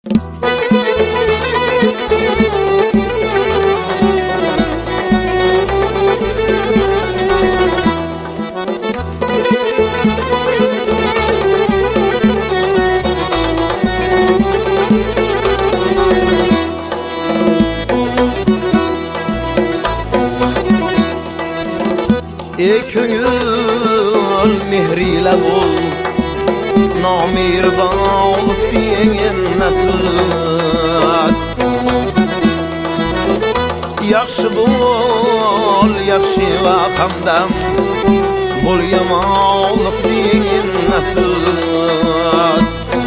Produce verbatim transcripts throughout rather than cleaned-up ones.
Ey köngül mehriyle bol, namirbanlık diyen nasihat. Yaxşı bol, yaxşı va hamdam, bol yamanlık diyen nasihat.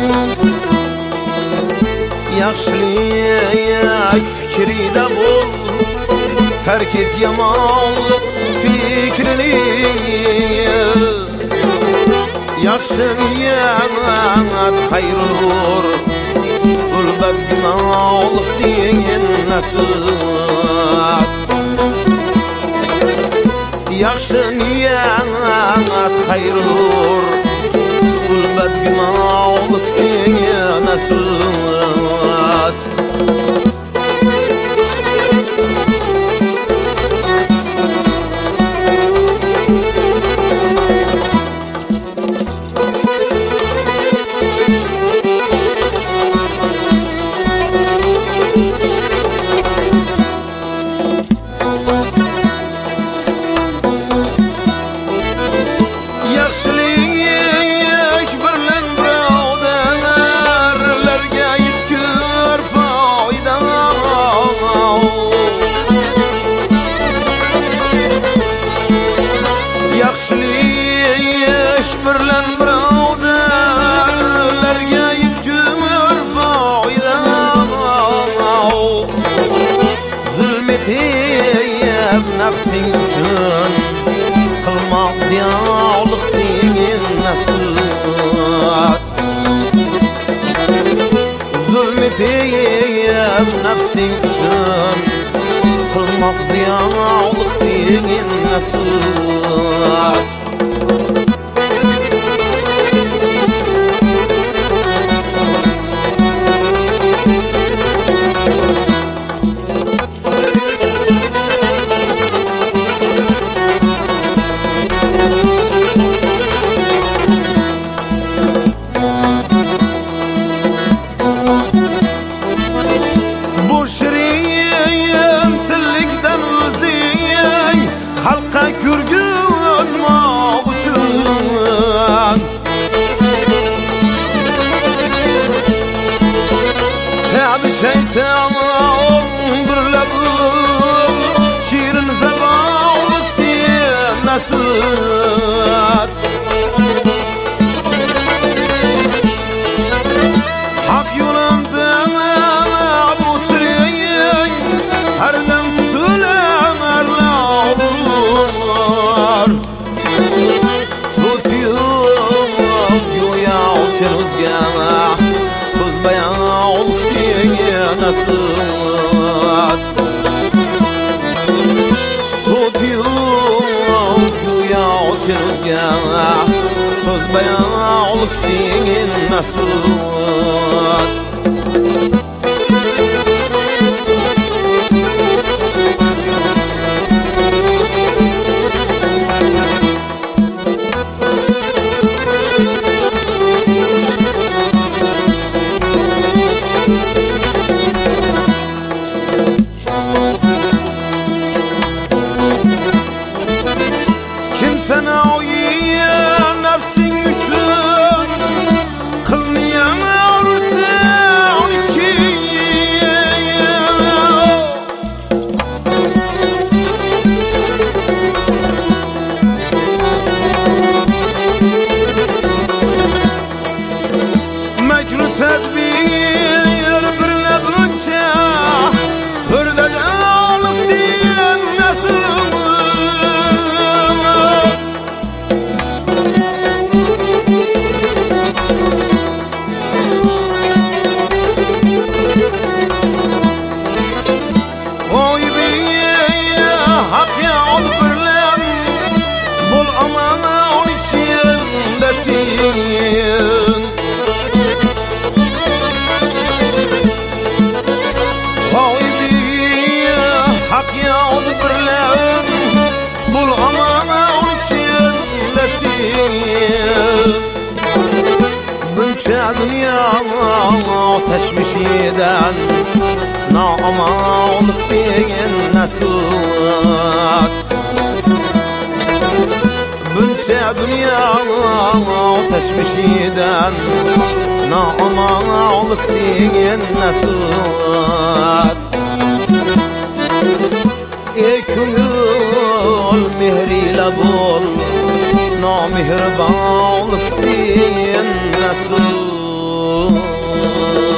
Yaxşılık fikride bol, terk et yamanlık fikrini. Yaxşı niyat hayrılır, ulbat günahlık diyen nasihat. Yaxşı niyat hayrılır, ulbat günahlık diyen nasihat. Nafsin üçün qılmaq ziyanlıq deyin nasihat. Zulm eteyim nafsin üçün qılmaq ziyanlıq deyin nasihat. Halka kürgüzmak üçün Tabi şeytanın birlebim şirin zamanlık diyen nasihat. Hak yolunda bu türeyin her dem tutulan erler. Tutuyorum güya sen özgâna, söz bayanlık diyen nasihat. Tutuyorum güya sen özgâna, söz bayanlık diyen nasihat. Kimsene uyuyan nefsin üçün kılmayan olursun. Bunca dünya teşvişiden namalık deyin nesut. Bunca dünya teşvişiden namalık deyin nesut. Ey köngül mehriyle bol, namehribanlık deyin nesut.